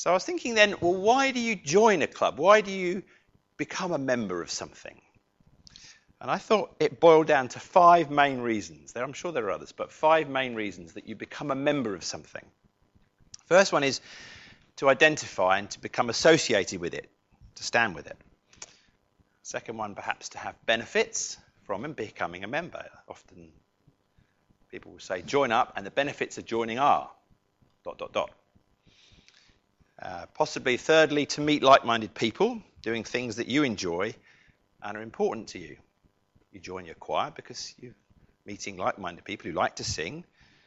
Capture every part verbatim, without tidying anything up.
So I was thinking then, well, why do you join a club? Why do you become a member of something? And I thought it boiled down to five main reasons. There, I'm sure there are others, but five main reasons that you become a member of something. First one is to identify and to become associated with it, to stand with it. Second one, perhaps to have benefits from and becoming a member. Often people will say join up, and the benefits of joining are dot, dot, dot. Uh, possibly, thirdly, to meet like-minded people doing things that you enjoy and are important to you. You join your choir because you're meeting like-minded people who like to sing,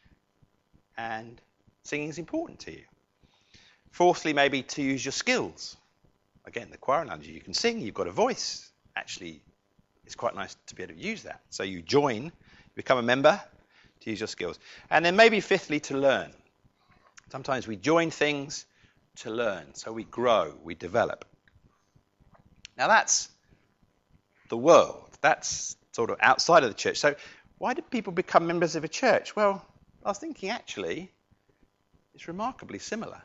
and singing is important to you. Fourthly, maybe to use your skills. Again, the choir analogy, you can sing, you've got a voice. Actually, it's quite nice to be able to use that. So you join, become a member to use your skills. And then maybe fifthly, to learn. Sometimes we join things to learn, so we grow, we develop. Now that's the world. That's sort of outside of the church. So why do people become members of a church? Well, I was thinking actually it's remarkably similar.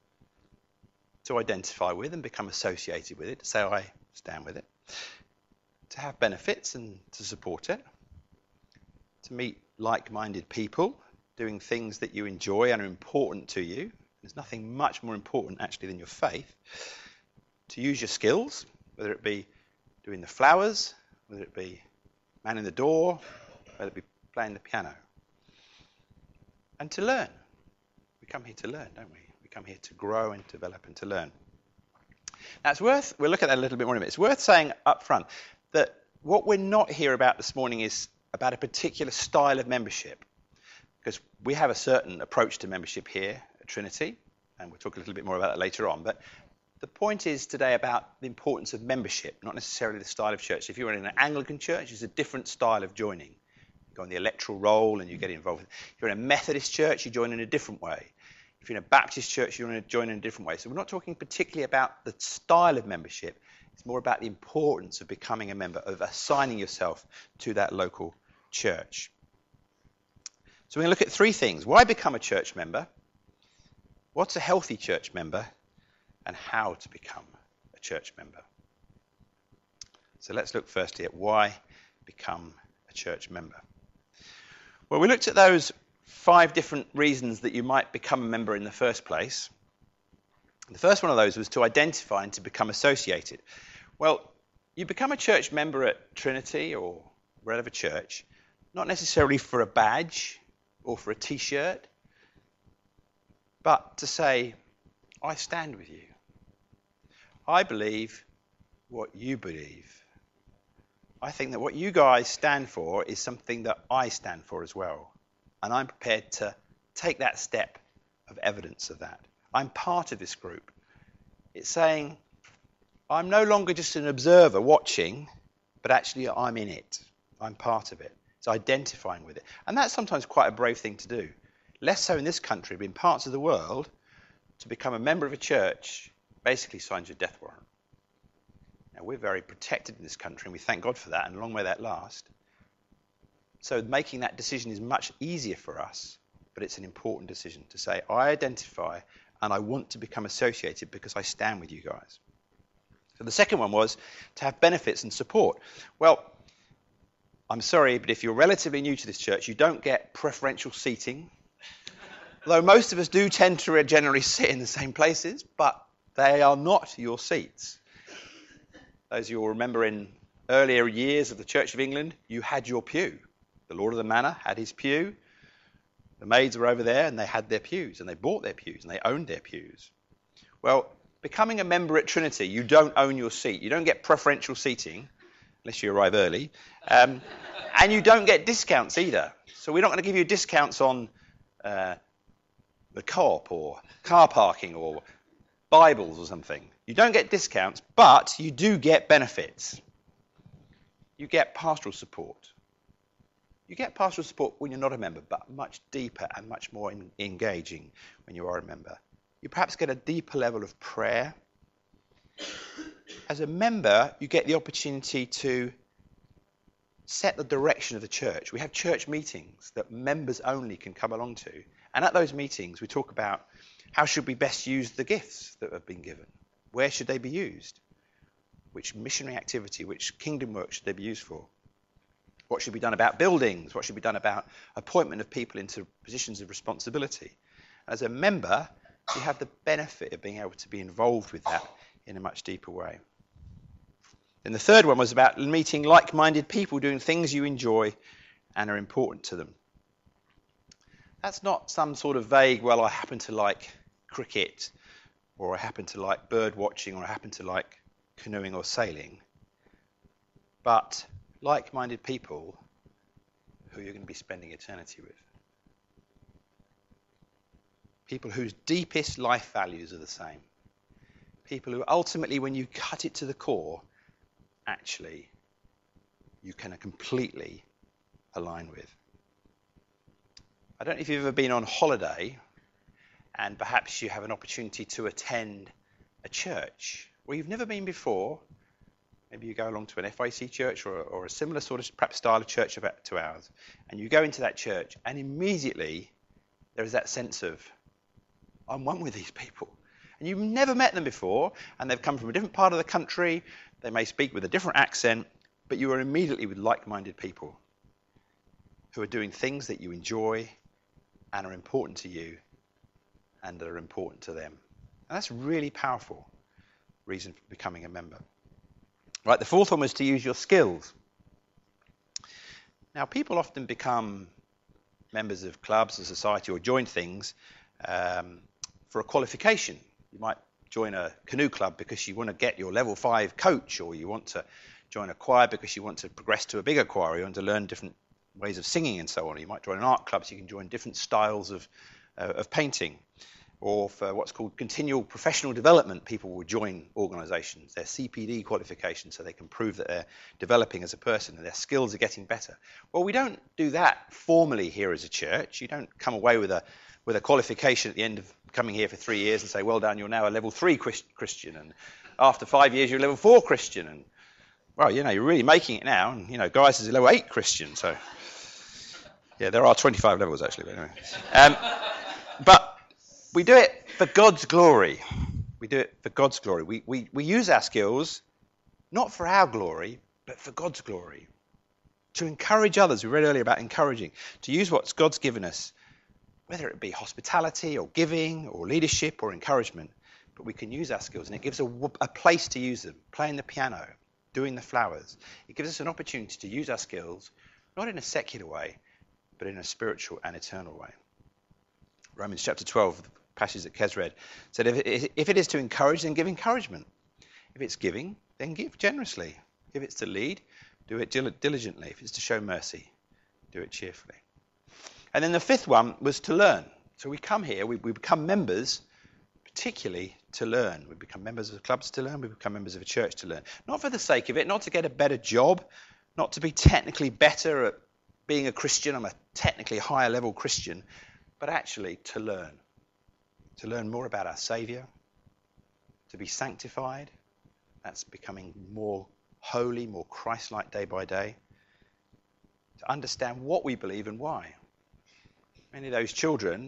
To identify with and become associated with it, to say I stand with it, to have benefits and to support it, to meet like-minded people doing things that you enjoy and are important to you. There's nothing much more important actually than your faith. To use your skills, whether it be doing the flowers, whether it be man in the door, whether it be playing the piano. And to learn. We come here to learn, don't we? We come here to grow and develop and to learn. Now it's worth, we'll look at that a little bit more in a minute. It's worth saying up front that what we're not here about this morning is about a particular style of membership. Because we have a certain approach to membership here at Trinity, and we'll talk a little bit more about that later on. But the point is today about the importance of membership, not necessarily the style of church. If you're in an Anglican church, it's a different style of joining. You go on the electoral roll and you get involved. If you're in a Methodist church, you join in a different way. If you're in a Baptist church, you're going to join in a different way. So we're not talking particularly about the style of membership. It's more about the importance of becoming a member, of assigning yourself to that local church. So we're going to look at three things. Why become a church member? What's a healthy church member? And how to become a church member. So let's look firstly at why become a church member. Well, we looked at those five different reasons that you might become a member in the first place. The first one of those was to identify and to become associated. Well, you become a church member at Trinity or wherever church, not necessarily for a badge or for a t-shirt, but to say, I stand with you. I believe what you believe. I think that what you guys stand for is something that I stand for as well. And I'm prepared to take that step of evidence of that. I'm part of this group. It's saying, I'm no longer just an observer watching, but actually I'm in it. I'm part of it. It's identifying with it. And that's sometimes quite a brave thing to do. Less so in this country, but in parts of the world, to become a member of a church basically signs your death warrant. Now, we're very protected in this country, and we thank God for that, and long may that last. So making that decision is much easier for us, but it's an important decision to say, I identify and I want to become associated because I stand with you guys. So the second one was to have benefits and support. Well, I'm sorry, but if you're relatively new to this church, you don't get preferential seating. Although most of us do tend to generally sit in the same places, but they are not your seats. Those you will remember in earlier years of the Church of England, you had your pew. The Lord of the Manor had his pew. The maids were over there and they had their pews and they bought their pews and they owned their pews. Well, becoming a member at Trinity, you don't own your seat. You don't get preferential seating unless you arrive early. Um, and you don't get discounts either. So we're not going to give you discounts on uh, the co-op or car parking or Bibles or something. You don't get discounts, but you do get benefits. You get pastoral support. You get pastoral support when you're not a member, but much deeper and much more in, engaging when you are a member. You perhaps get a deeper level of prayer. As a member, you get the opportunity to set the direction of the church. We have church meetings that members only can come along to. And at those meetings, we talk about How should we best use the gifts that have been given? Where should they be used? Which missionary activity, which kingdom work should they be used for? What should be done about buildings? What should be done about appointment of people into positions of responsibility? As a member, you have the benefit of being able to be involved with that in a much deeper way. And the third one was about meeting like-minded people doing things you enjoy and are important to them. That's not some sort of vague, well, I happen to like cricket, or I happen to like bird watching, or I happen to like canoeing or sailing. But like-minded people who you're going to be spending eternity with. People whose deepest life values are the same. People who ultimately, when you cut it to the core, actually you can completely align with. I don't know if you've ever been on holiday and perhaps you have an opportunity to attend a church where you've never been before. Maybe you go along to an F I C church or, or a similar sort of perhaps style of church about to ours, and you go into that church and immediately there is that sense of, I'm one with these people. And you've never met them before, and they've come from a different part of the country, they may speak with a different accent, but you are immediately with like-minded people who are doing things that you enjoy and are important to you and that are important to them. And that's a really powerful reason for becoming a member. Right, the fourth one was to use your skills. Now, people often become members of clubs or society or join things um, for a qualification. You might join a canoe club because you want to get your level five coach, or you want to join a choir because you want to progress to a bigger choir, or you want to learn different ways of singing and so on. You might join an art club so you can join different styles of, uh, of painting. Or for what's called continual professional development, people will join organisations, their C P D qualification, so they can prove that they're developing as a person and their skills are getting better. Well, we don't do that formally here as a church. You don't come away with a with a qualification at the end of coming here for three years and say, well done, you're now a level three Christian, and after five years you're a level four Christian, and well, you know, you're really making it now, and you know, guys is a level eight Christian, so yeah, there are twenty-five levels actually, but anyway. Um, but we do it for God's glory. We do it for God's glory. We, we, we use our skills not for our glory, but for God's glory. To encourage others. We read earlier about encouraging. To use what God's given us, whether it be hospitality or giving or leadership or encouragement. But we can use our skills, and it gives a, a place to use them. Playing the piano, doing the flowers. It gives us an opportunity to use our skills, not in a secular way, but in a spiritual and eternal way. Romans chapter twelve, the passage that Kez read, said if it, if it is to encourage, then give encouragement. If it's giving, then give generously. If it's to lead, do it diligently. If it's to show mercy, do it cheerfully. And then the fifth one was to learn. So we come here, we, we become members, particularly to learn. We become members of clubs to learn. We become members of a church to learn. Not for the sake of it, not to get a better job, not to be technically better at being a Christian. I'm a technically higher level Christian, but actually to learn. To learn more about our Saviour, to be sanctified. That's becoming more holy, more Christ-like day by day. To understand what we believe and why. Many of those children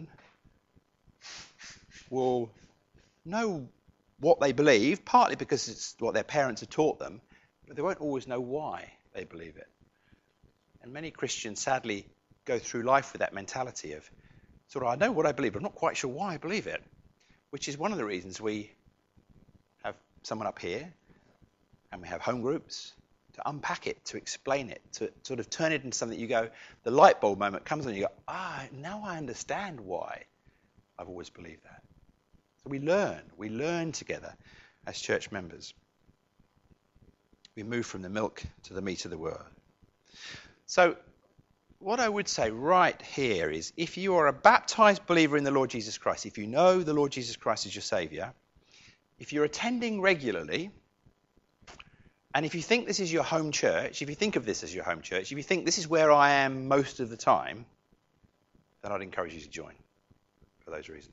will know what they believe, partly because it's what their parents have taught them, but they won't always know why they believe it. And many Christians sadly go through life with that mentality of, sort of, I know what I believe, but I'm not quite sure why I believe it, which is one of the reasons we have someone up here and we have home groups to unpack it, to explain it, to sort of turn it into something that you go, the light bulb moment comes on and you go, ah, now I understand why I've always believed that. So we learn, we learn together as church members. We move from the milk to the meat of the word. So what I would say right here is, if you are a baptized believer in the Lord Jesus Christ, if you know the Lord Jesus Christ as your Saviour, if you're attending regularly, and if you think this is your home church, if you think of this as your home church, if you think this is where I am most of the time, then I'd encourage you to join for those reasons.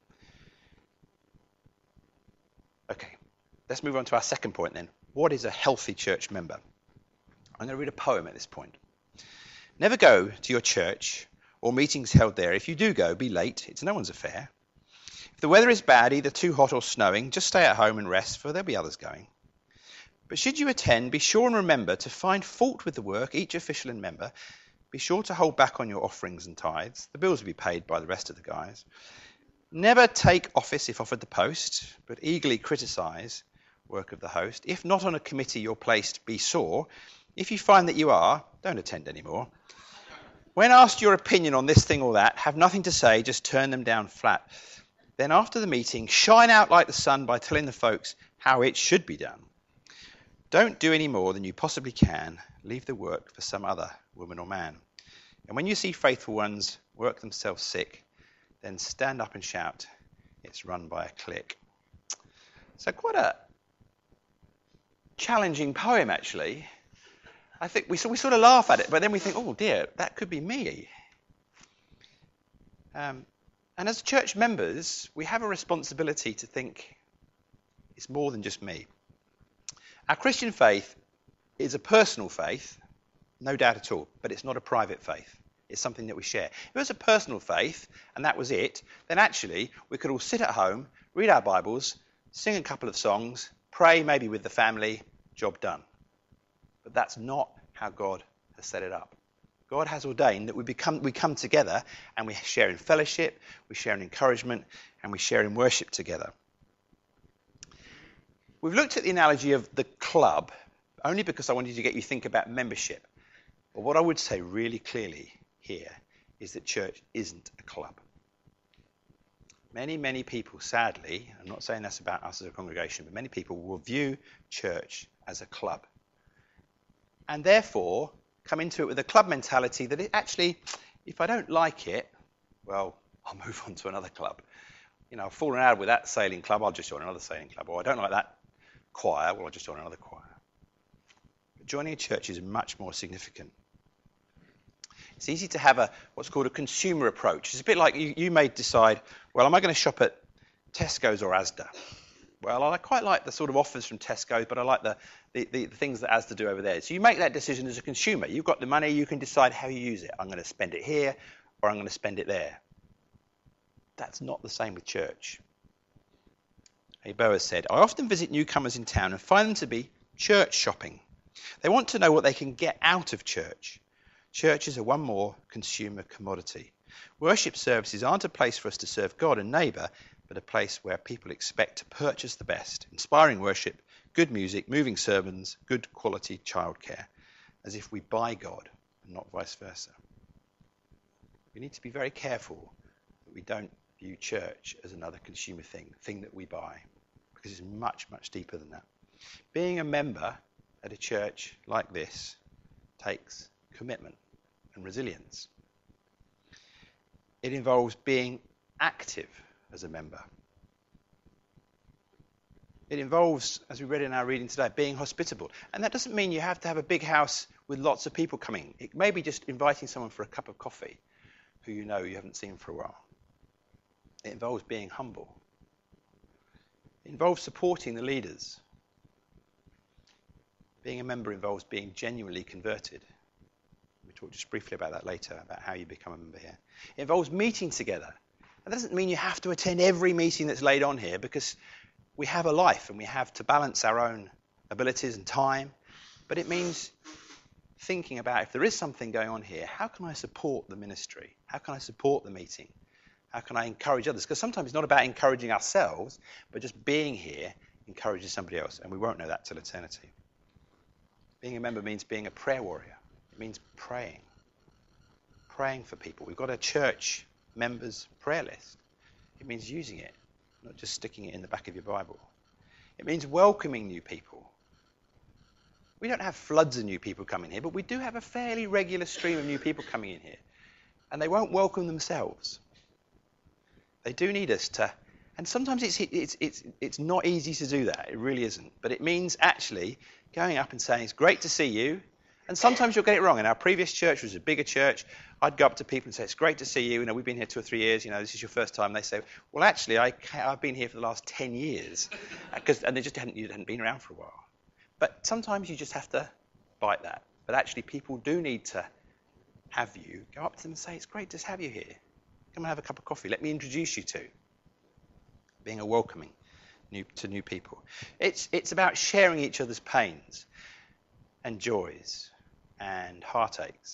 Okay, let's move on to our second point then. What is a healthy church member? I'm going to read a poem at this point. Never go to your church or meetings held there. If you do go, be late. It's no one's affair. If If the weather is bad, either too hot or snowing, just stay at home and rest, for there'll be others going. But should you attend, be sure and remember to find fault with the work, each official and member. Be sure to hold back on your offerings and tithes. The bills will be paid by the rest of the guys. Never take office if offered the post, but eagerly criticize work of the host. If not on a committee you're placed, be sore. If you find that you are, don't attend anymore. When asked your opinion on this thing or that, have nothing to say, just turn them down flat. Then after the meeting, shine out like the sun by telling the folks how it should be done. Don't do any more than you possibly can. Leave the work for some other woman or man. And when you see faithful ones work themselves sick, then stand up and shout, it's run by a clique. So quite a challenging poem, actually. I think we, we sort of laugh at it, but then we think, oh dear, that could be me. Um, and as church members, we have a responsibility to think it's more than just me. Our Christian faith is a personal faith, no doubt at all, but it's not a private faith. It's something that we share. If it was a personal faith and that was it, then actually we could all sit at home, read our Bibles, sing a couple of songs, pray maybe with the family, job done. But that's not how God has set it up. God has ordained that we become we come together and we share in fellowship, we share in encouragement, and we share in worship together. We've looked at the analogy of the club only because I wanted to get you to think about membership. But what I would say really clearly here is that church isn't a club. Many, many people, sadly, I'm not saying that's about us as a congregation, but many people will view church as a club. And therefore, come into it with a club mentality that it actually, if I don't like it, well, I'll move on to another club. You know, I've fallen out with that sailing club, I'll just join another sailing club. Or I don't like that choir, well, I'll just join another choir. But joining a church is much more significant. It's easy to have a what's called a consumer approach. It's a bit like you, you may decide, well, am I going to shop at Tesco's or Asda? Well, I quite like the sort of offers from Tesco, but I like the, the, the, the things that Asda do over there. So you make that decision as a consumer. You've got the money, you can decide how you use it. I'm going to spend it here or I'm going to spend it there. That's not the same with church. A Boaz said, I often visit newcomers in town and find them to be church shopping. They want to know what they can get out of church. Churches are one more consumer commodity. Worship services aren't a place for us to serve God and neighbour, but a place where people expect to purchase the best. Inspiring worship, good music, moving sermons, good quality childcare. As if we buy God and not vice versa. We need to be very careful that we don't view church as another consumer thing, thing that we buy, because it's much, much deeper than that. Being a member at a church like this takes commitment and resilience. It involves being active as a member. It involves, as we read in our reading today, being hospitable. And that doesn't mean you have to have a big house with lots of people coming. It may be just inviting someone for a cup of coffee who you know you haven't seen for a while. It involves being humble. It involves supporting the leaders. Being a member involves being genuinely converted. We'll talk just briefly about that later, about how you become a member here. It involves meeting together. That doesn't mean you have to attend every meeting that's laid on here, because we have a life and we have to balance our own abilities and time. But it means thinking about, if there is something going on here, how can I support the ministry? How can I support the meeting? How can I encourage others? Because sometimes it's not about encouraging ourselves, but just being here encourages somebody else. And we won't know that till eternity. Being a member means being a prayer warrior. It means praying. Praying for people. We've got a church members prayer list. It means using it, not just sticking it in the back of your Bible. It means welcoming new people. We don't have floods of new people coming here, but we do have a fairly regular stream of new people coming in here. And they won't welcome themselves. They do need us to, and sometimes it's, it's, it's, it's not easy to do that. It really isn't. But it means actually going up and saying, it's great to see you. And sometimes you'll get it wrong. In our previous church, which was a bigger church, I'd go up to people and say, it's great to see you. You know, we've been here two or three years. You know, this is your first time. And they say, well, actually, I, I've been here for the last ten years. Because, and they just hadn't, you hadn't been around for a while. But sometimes you just have to bite that. But actually, people do need to have you go up to them and say, it's great to have you here. Come and have a cup of coffee. Let me introduce you to. being a welcoming new, to new people. It's, it's about sharing each other's pains and joys and heartaches.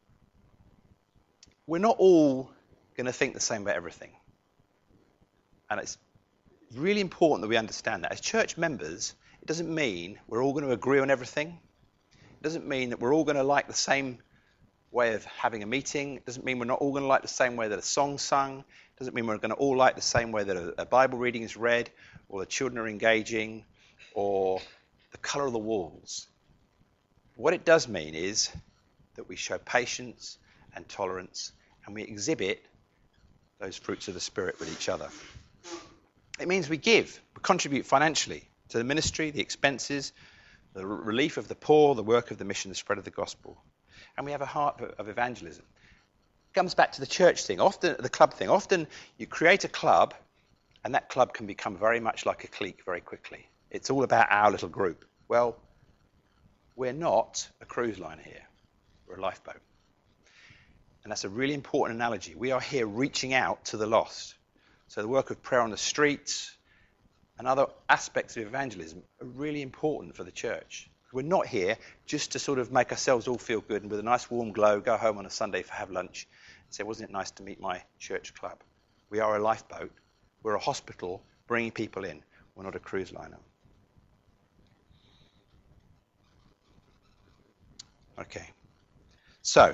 We're not all going to think the same about everything. And it's really important that we understand that. As church members, it doesn't mean we're all going to agree on everything. It doesn't mean that we're all going to like the same way of having a meeting. It doesn't mean we're not all going to like the same way that a song's sung. It doesn't mean we're going to all like the same way that a, a Bible reading is read, or the children are engaging, or the colour of the walls. What it does mean is that we show patience and tolerance, and we exhibit those fruits of the Spirit with each other. It means we give, we contribute financially to the ministry, the expenses, the relief of the poor, the work of the mission, the spread of the gospel. And we have a heart of evangelism. It comes back to the church thing, often the club thing. Often you create a club, and that club can become very much like a clique very quickly. It's all about our little group. Well, we're not a cruise liner here. We're a lifeboat. And that's a really important analogy. We are here reaching out to the lost. So the work of prayer on the streets and other aspects of evangelism are really important for the church. We're not here just to sort of make ourselves all feel good and with a nice warm glow go home on a Sunday for have lunch and say, wasn't it nice to meet my church club? We are a lifeboat. We're a hospital bringing people in. We're not a cruise liner. Okay. So,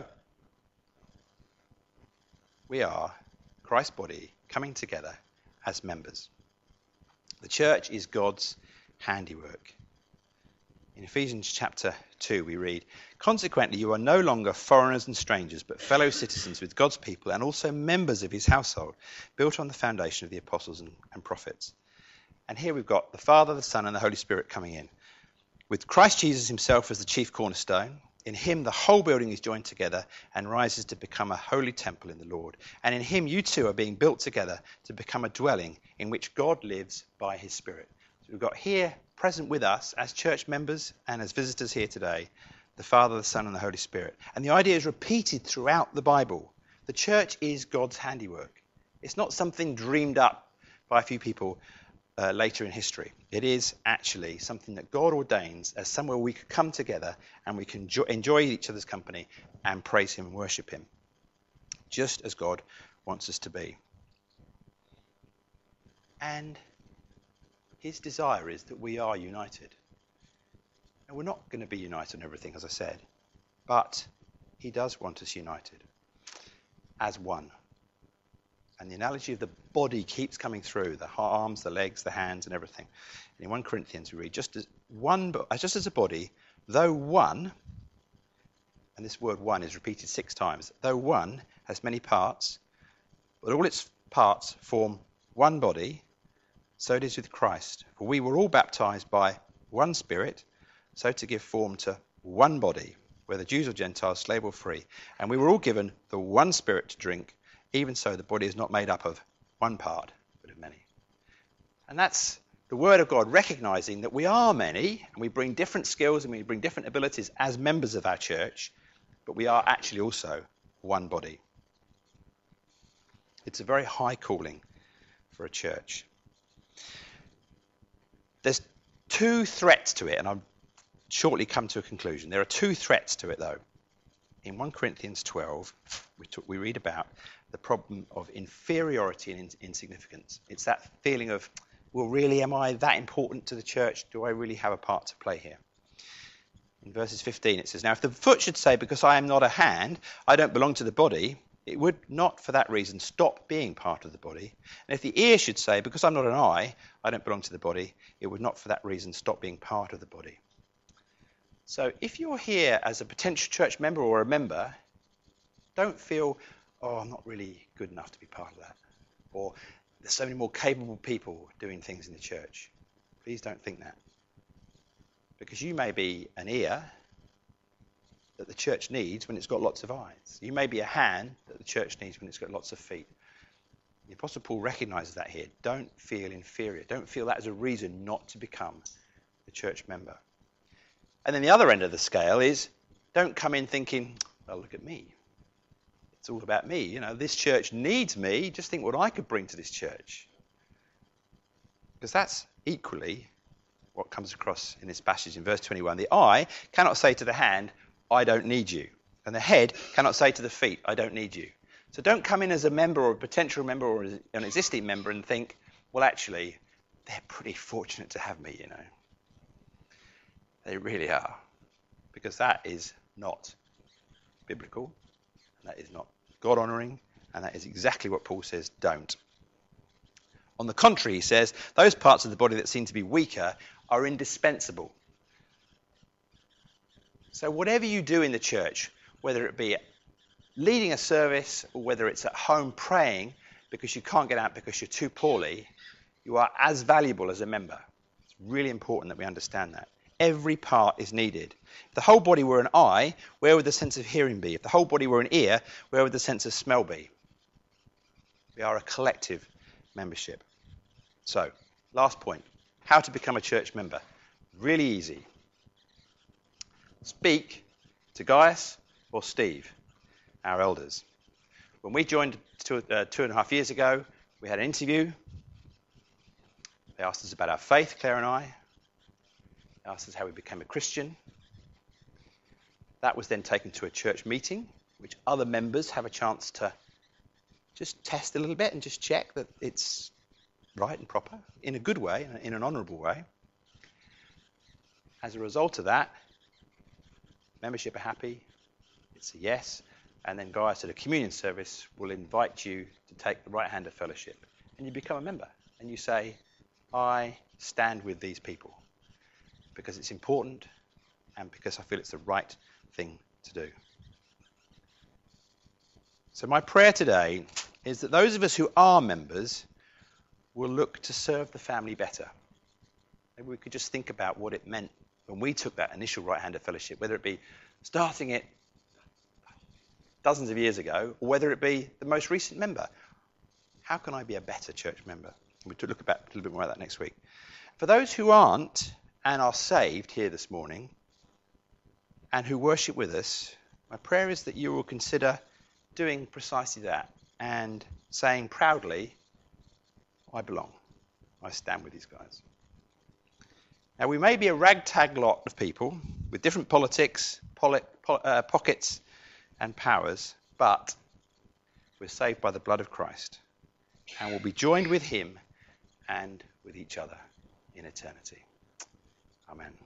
we are Christ's body coming together as members. The church is God's handiwork. In Ephesians chapter two we read, consequently you are no longer foreigners and strangers, but fellow citizens with God's people and also members of his household, built on the foundation of the apostles and, and prophets. And here we've got the Father, the Son and the Holy Spirit coming in. With Christ Jesus himself as the chief cornerstone, in him the whole building is joined together and rises to become a holy temple in the Lord. And in him you two are being built together to become a dwelling in which God lives by his Spirit. So we've got here present with us as church members and as visitors here today, the Father, the Son and the Holy Spirit. And the idea is repeated throughout the Bible. The church is God's handiwork. It's not something dreamed up by a few people Uh, later in history. It is actually something that God ordains as somewhere we can come together and we can jo- enjoy each other's company and praise him and worship him, just as God wants us to be. And his desire is that we are united. And we're not going to be united on everything, as I said, but he does want us united as one. And the analogy of the body keeps coming through, the arms, the legs, the hands, and everything. And in First Corinthians we read, just as one, just as a body, though one, and this word one is repeated six times, though one has many parts, but all its parts form one body, so it is with Christ. For we were all baptized by one Spirit, so to give form to one body, whether Jews or Gentiles, slave or free. And we were all given the one Spirit to drink. Even so, the body is not made up of one part, but of many. And that's the word of God, recognizing that we are many, and we bring different skills and we bring different abilities as members of our church, but we are actually also one body. It's a very high calling for a church. There's two threats to it, and I'll shortly come to a conclusion. There are two threats to it, though. In First Corinthians twelve, we, talk, we read about the problem of inferiority and in, insignificance. It's that feeling of, well, really, am I that important to the church? Do I really have a part to play here? In verses fifteen, it says, now, if the foot should say, because I am not a hand, I don't belong to the body, it would not for that reason stop being part of the body. And if the ear should say, because I'm not an eye, I don't belong to the body, it would not for that reason stop being part of the body. So if you're here as a potential church member or a member, don't feel, oh, I'm not really good enough to be part of that. Or there's so many more capable people doing things in the church. Please don't think that. Because you may be an ear that the church needs when it's got lots of eyes. You may be a hand that the church needs when it's got lots of feet. The Apostle Paul recognizes that here. Don't feel inferior. Don't feel that as a reason not to become a church member. And then the other end of the scale is, don't come in thinking, well, look at me. It's all about me. You know, this church needs me. Just think what I could bring to this church. Because that's equally what comes across in this passage in verse twenty-one. The eye cannot say to the hand, I don't need you. And the head cannot say to the feet, I don't need you. So don't come in as a member or a potential member or an existing member and think, well, actually, they're pretty fortunate to have me, you know. They really are. Because that is not biblical. And that is not God-honouring. And that is exactly what Paul says, don't. On the contrary, he says, those parts of the body that seem to be weaker are indispensable. So whatever you do in the church, whether it be leading a service or whether it's at home praying because you can't get out because you're too poorly, you are as valuable as a member. It's really important that we understand that. Every part is needed. If the whole body were an eye, where would the sense of hearing be? If the whole body were an ear, where would the sense of smell be? We are a collective membership. So, last point. How to become a church member. Really easy. Speak to Gaius or Steve, our elders. When we joined two, uh, two and a half years ago, we had an interview. They asked us about our faith, Claire and I. They asked us how we became a Christian. That was then taken to a church meeting, which other members have a chance to just test a little bit and just check that it's right and proper, in a good way, in an honourable way. As a result of that, membership are happy, it's a yes, and then Gaius at a communion service will invite you to take the right hand of fellowship, and you become a member, and you say, I stand with these people, because it's important, and because I feel it's the right thing to do. So my prayer today is that those of us who are members will look to serve the family better. Maybe we could just think about what it meant when we took that initial right hand of fellowship, whether it be starting it dozens of years ago, or whether it be the most recent member. How can I be a better church member? We'll look about a little bit more about that next week. For those who aren't and are saved here this morning and who worship with us, my prayer is that you will consider doing precisely that and saying proudly, I belong. I stand with these guys. Now, we may be a ragtag lot of people with different politics, poli- po- uh, pockets, and powers, but we're saved by the blood of Christ and will be joined with him and with each other in eternity. Amen.